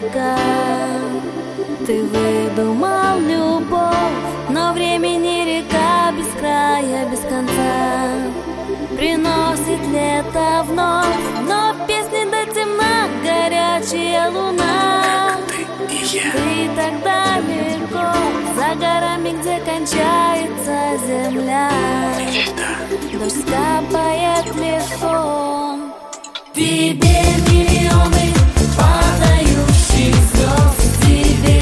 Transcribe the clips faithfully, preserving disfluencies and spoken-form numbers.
издалека. Ты выдумал любовь, но времени река без края, без конца. Приносит лето вновь, но в песне до темна горячая луна. Ты и я. Ты так далеко, за горами, где кончается земля. Мечта. Дождь капает легко. Тебе миллионы падающих звезд, тебе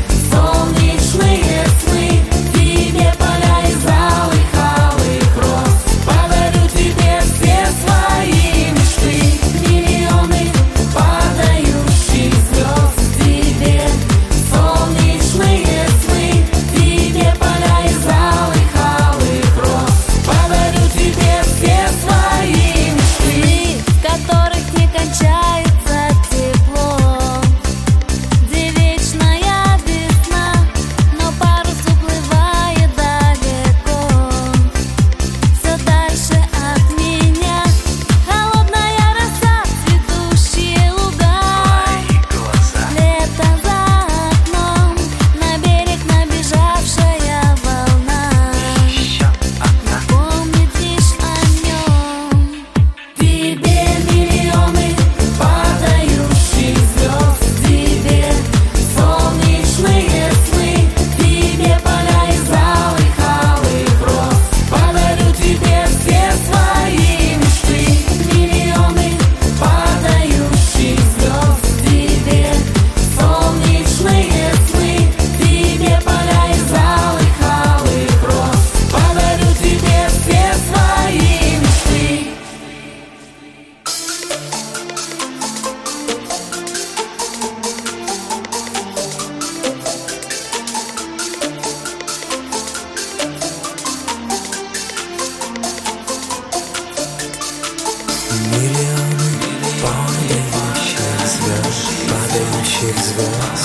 солнечные сны, тебе поля и залы алых роз. Подарю тебе все свои мечты. Миллионы падающих звезд, тебе солнечные сны, тебе поля и залы алых роз. Подарю тебе все свои мечты, в которых не кончается тепло, где вечная весна, но парус уплывает далеко. Все дальше от меня холодная роса, цветущие луга. Глаза. Лето за окном, на берег набежавшая волна. Еще одна. Помнить лишь о нем. Тебе миллионы падающих звезд, тебе солнечные сны, тебе поля и залы алых роз. Подарю тебе все свои мечты. Миллионы падающих звезд, тебе солнечные сны, тебе поля и залы алых роз. Подарю тебе все свои мечты. Миллионы падающих звезд, падающих звезд.